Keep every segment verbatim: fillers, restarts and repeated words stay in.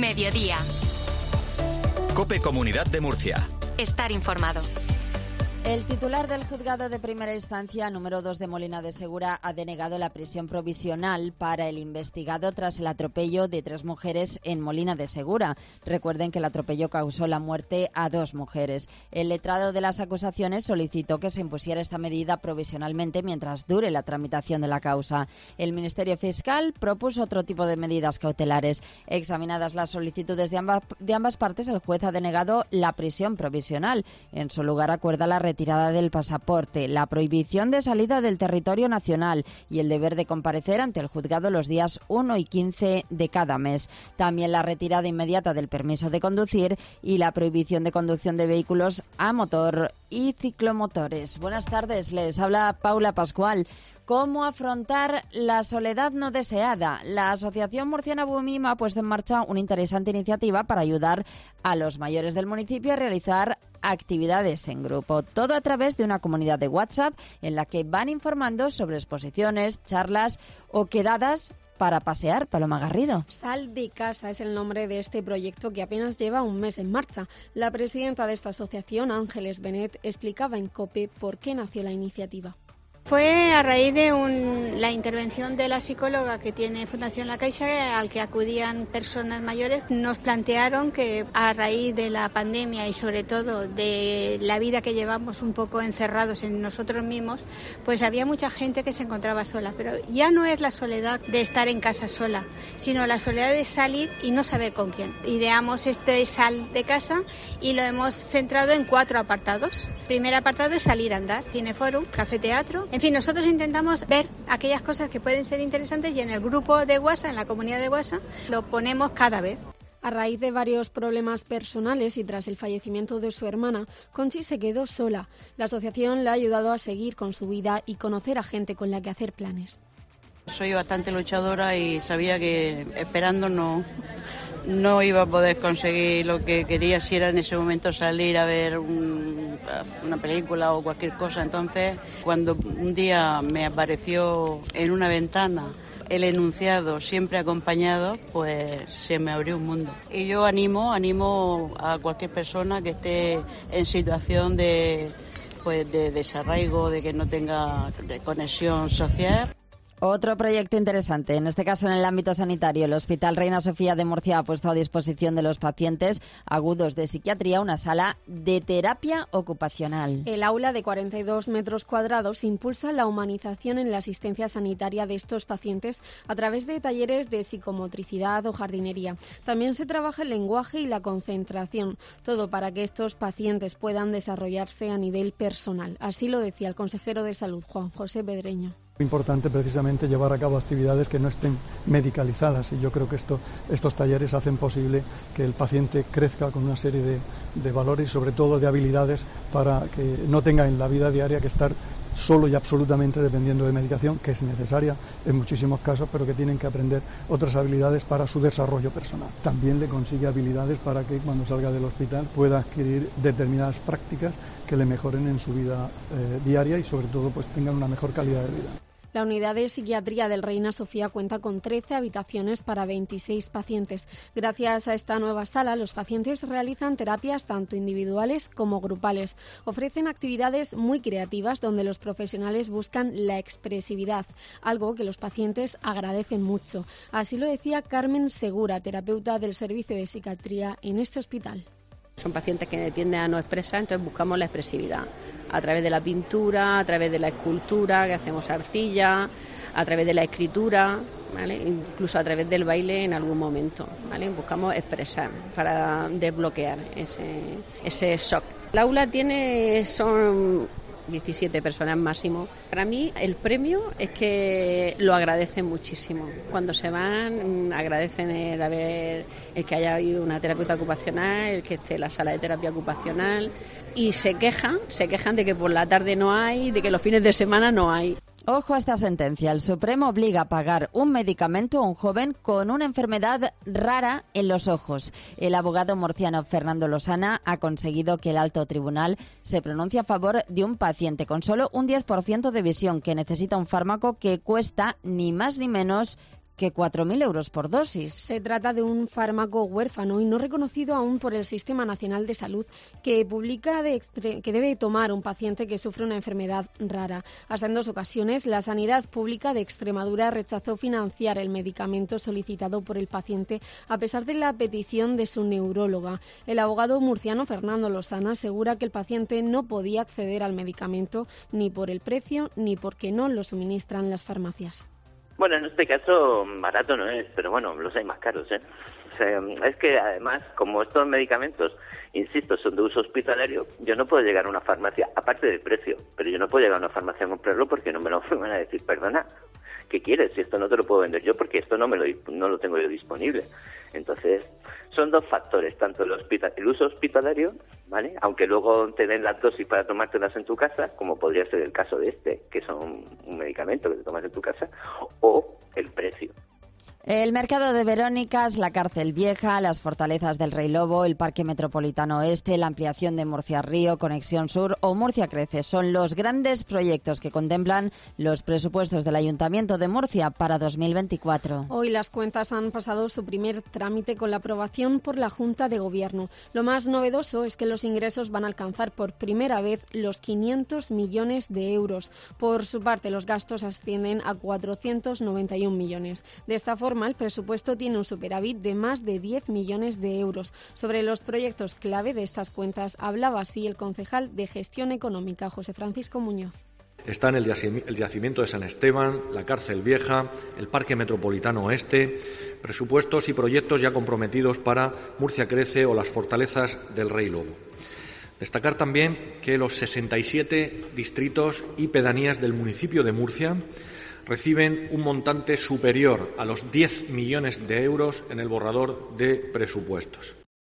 Mediodía. COPE Comunidad de Murcia. Estar informado. El titular del Juzgado de Primera Instancia número dos de Molina de Segura ha denegado la prisión provisional para el investigado tras el atropello de tres mujeres en Molina de Segura. Recuerden que el atropello causó la muerte a dos mujeres. El letrado de las acusaciones solicitó que se impusiera esta medida provisionalmente mientras dure la tramitación de la causa. El Ministerio Fiscal propuso otro tipo de medidas cautelares. Examinadas las solicitudes de ambas, de ambas partes, el juez ha denegado la prisión provisional. En su lugar acuerda la retirada del pasaporte, la prohibición de salida del territorio nacional y el deber de comparecer ante el juzgado los días uno y quince de cada mes. También la retirada inmediata del permiso de conducir y la prohibición de conducción de vehículos a motor y ciclomotores. Buenas tardes, les habla Paula Pascual. ¿Cómo afrontar la soledad no deseada? La Asociación Murciana Bumima ha puesto en marcha una interesante iniciativa para ayudar a los mayores del municipio a realizar actividades en grupo. Todo a través de una comunidad de WhatsApp en la que van informando sobre exposiciones, charlas o quedadas para pasear. Paloma Garrido. Sal de casa es el nombre de este proyecto que apenas lleva un mes en marcha. La presidenta de esta asociación, Ángeles Benet, explicaba en COPE por qué nació la iniciativa. Fue a raíz de un, la intervención de la psicóloga que tiene Fundación La Caixa, al que acudían personas mayores. Nos plantearon que a raíz de la pandemia y sobre todo de la vida que llevamos un poco encerrados en nosotros mismos, pues había mucha gente que se encontraba sola. Pero ya no es la soledad de estar en casa sola, sino la soledad de salir y no saber con quién. Ideamos este sal de casa y lo hemos centrado en cuatro apartados. El primer apartado es salir a andar. Tiene foro, café, teatro. En fin, nosotros intentamos ver aquellas cosas que pueden ser interesantes y en el grupo de WhatsApp, en la comunidad de WhatsApp, lo ponemos cada vez. A raíz de varios problemas personales y tras el fallecimiento de su hermana, Conchi se quedó sola. La asociación le ha ayudado a seguir con su vida y conocer a gente con la que hacer planes. Soy bastante luchadora y sabía que esperando no... no iba a poder conseguir lo que quería si era en ese momento salir a ver un, una película o cualquier cosa. Entonces, cuando un día me apareció en una ventana el enunciado siempre acompañado, pues se me abrió un mundo. Y yo animo, animo a cualquier persona que esté en situación de, pues, de desarraigo, de que no tenga de conexión social. Otro proyecto interesante, en este caso en el ámbito sanitario. El Hospital Reina Sofía de Murcia ha puesto a disposición de los pacientes agudos de psiquiatría una sala de terapia ocupacional. El aula de cuarenta y dos metros cuadrados impulsa la humanización en la asistencia sanitaria de estos pacientes a través de talleres de psicomotricidad o jardinería. También se trabaja el lenguaje y la concentración, todo para que estos pacientes puedan desarrollarse a nivel personal. Así lo decía el consejero de Salud, Juan José Pedreño. Es importante precisamente llevar a cabo actividades que no estén medicalizadas y yo creo que esto, estos talleres hacen posible que el paciente crezca con una serie de, de valores y sobre todo de habilidades para que no tenga en la vida diaria que estar solo y absolutamente dependiendo de medicación, que es necesaria en muchísimos casos, pero que tienen que aprender otras habilidades para su desarrollo personal. También le consigue habilidades para que cuando salga del hospital pueda adquirir determinadas prácticas que le mejoren en su vida eh, diaria y sobre todo pues tengan una mejor calidad de vida. La unidad de psiquiatría del Reina Sofía cuenta con trece habitaciones para veintiséis pacientes. Gracias a esta nueva sala, los pacientes realizan terapias tanto individuales como grupales. Ofrecen actividades muy creativas donde los profesionales buscan la expresividad, algo que los pacientes agradecen mucho. Así lo decía Carmen Segura, terapeuta del servicio de psiquiatría en este hospital. Son pacientes que tienden a no expresar, entonces buscamos la expresividad a través de la pintura, a través de la escultura, que hacemos arcilla, a través de la escritura, ¿vale? Incluso a través del baile en algún momento, ¿vale? Buscamos expresar para desbloquear ese, ese shock. El aula tiene, son diecisiete personas máximo. Para mí el premio es que lo agradecen muchísimo. Cuando se van agradecen el haber, el que haya habido una terapeuta ocupacional, el que esté en la sala de terapia ocupacional y se quejan, se quejan de que por la tarde no hay, de que los fines de semana no hay. Ojo a esta sentencia. El Supremo obliga a pagar un medicamento a un joven con una enfermedad rara en los ojos. El abogado murciano Fernando Losana ha conseguido que el alto tribunal se pronuncie a favor de un paciente con solo un diez por ciento de visión que necesita un fármaco que cuesta ni más ni menos que cuatro mil euros por dosis. Se trata de un fármaco huérfano y no reconocido aún por el Sistema Nacional de Salud que publica de extre- que debe tomar un paciente que sufre una enfermedad rara. Hasta en dos ocasiones, la Sanidad Pública de Extremadura rechazó financiar el medicamento solicitado por el paciente a pesar de la petición de su neuróloga. El abogado murciano Fernando Lozana asegura que el paciente no podía acceder al medicamento ni por el precio ni porque no lo suministran las farmacias. Bueno, en este caso barato no es, pero bueno, los hay más caros, ¿eh? O sea, es que además, como estos medicamentos, insisto, son de uso hospitalario, yo no puedo llegar a una farmacia, aparte del precio, pero yo no puedo llegar a una farmacia a comprarlo porque no me lo van a decir, perdona, ¿qué quieres? Si esto no te lo puedo vender yo porque esto no me lo no lo tengo yo disponible. Entonces, son dos factores, tanto el, hospital, el uso hospitalario, ¿vale? Aunque luego te den las dosis para tomártelas en tu casa, como podría ser el caso de este, que son un medicamento que te tomas en tu casa, o el precio. El mercado de Verónicas, la cárcel vieja, las fortalezas del Rey Lobo, el Parque Metropolitano Oeste, la ampliación de Murcia Río, Conexión Sur o Murcia Crece son los grandes proyectos que contemplan los presupuestos del Ayuntamiento de Murcia para dos mil veinticuatro. Hoy las cuentas han pasado su primer trámite con la aprobación por la Junta de Gobierno. Lo más novedoso es que los ingresos van a alcanzar por primera vez los quinientos millones de euros. Por su parte, los gastos ascienden a cuatrocientos noventa y un millones. De esta forma, el presupuesto tiene un superávit de más de diez millones de euros. Sobre los proyectos clave de estas cuentas hablaba así el concejal de Gestión Económica, José Francisco Muñoz. Están el yacimiento de San Esteban, la cárcel vieja, el Parque Metropolitano Oeste, presupuestos y proyectos ya comprometidos para Murcia Crece o las fortalezas del Rey Lobo. Destacar también que los sesenta y siete distritos y pedanías del municipio de Murcia reciben un montante superior a los diez millones de euros en el borrador de presupuestos.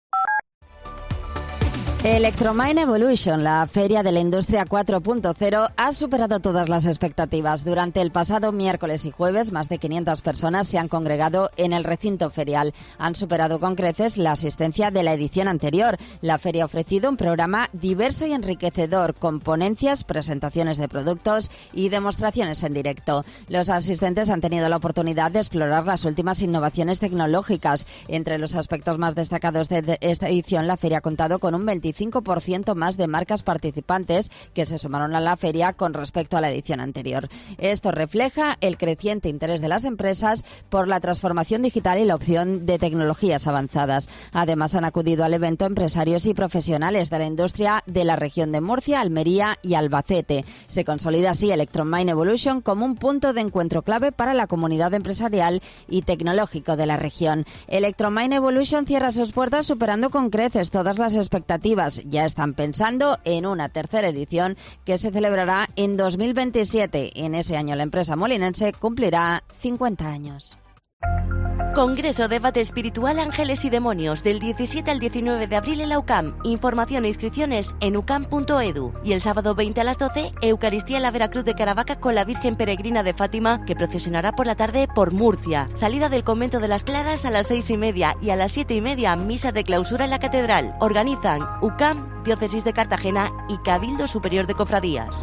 Electromine Evolution, la feria de la industria cuatro punto cero, ha superado todas las expectativas. Durante el pasado miércoles y jueves, más de quinientas personas se han congregado en el recinto ferial. Han superado con creces la asistencia de la edición anterior. La feria ha ofrecido un programa diverso y enriquecedor, con ponencias, presentaciones de productos y demostraciones en directo. Los asistentes han tenido la oportunidad de explorar las últimas innovaciones tecnológicas. Entre los aspectos más destacados de esta edición, la feria ha contado con un veinticinco por ciento más de marcas participantes que se sumaron a la feria con respecto a la edición anterior. Esto refleja el creciente interés de las empresas por la transformación digital y la opción de tecnologías avanzadas. Además, han acudido al evento empresarios y profesionales de la industria de la región de Murcia, Almería y Albacete. Se consolida así Electromine Evolution como un punto de encuentro clave para la comunidad empresarial y tecnológico de la región. Electromine Evolution cierra sus puertas superando con creces todas las expectativas. Ya están pensando en una tercera edición que se celebrará en dos mil veintisiete. En ese año la empresa molinense cumplirá cincuenta años. Congreso Debate Espiritual Ángeles y Demonios del diecisiete al diecinueve de abril en la U C A M. Información e inscripciones en u cam punto edu. Y el sábado veinte a las doce, Eucaristía en la Veracruz de Caravaca con la Virgen Peregrina de Fátima, que procesionará por la tarde por Murcia. Salida del Convento de las Claras a las seis y media y a las siete y media, misa de clausura en la Catedral. Organizan U C A M, Diócesis de Cartagena y Cabildo Superior de Cofradías.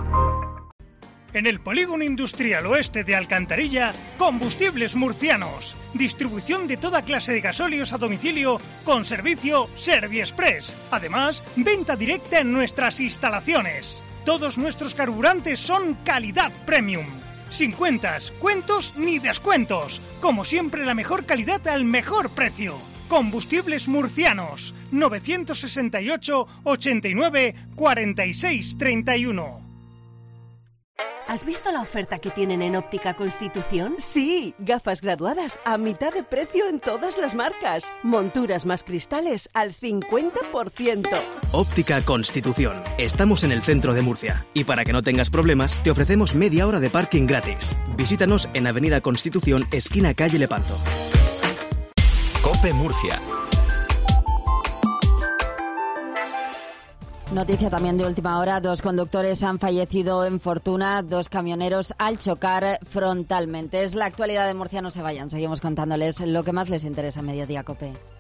En el Polígono Industrial Oeste de Alcantarilla, Combustibles Murcianos. Distribución de toda clase de gasóleos a domicilio con servicio Serviexpress. Además, venta directa en nuestras instalaciones. Todos nuestros carburantes son calidad premium. Sin cuentas, cuentos ni descuentos. Como siempre, la mejor calidad al mejor precio. Combustibles Murcianos. novecientos sesenta y ocho, ochenta y nueve, cuarenta y seis, treinta y uno. ¿Has visto la oferta que tienen en Óptica Constitución? Sí, gafas graduadas a mitad de precio en todas las marcas. Monturas más cristales al cincuenta por ciento. Óptica Constitución. Estamos en el centro de Murcia. Y para que no tengas problemas, te ofrecemos media hora de parking gratis. Visítanos en Avenida Constitución, esquina calle Lepanto. COPE Murcia. Noticia también de última hora, dos conductores han fallecido en Fortuna, dos camioneros al chocar frontalmente. Es la actualidad de Murcia, no se vayan, seguimos contándoles lo que más les interesa en Mediodía COPE.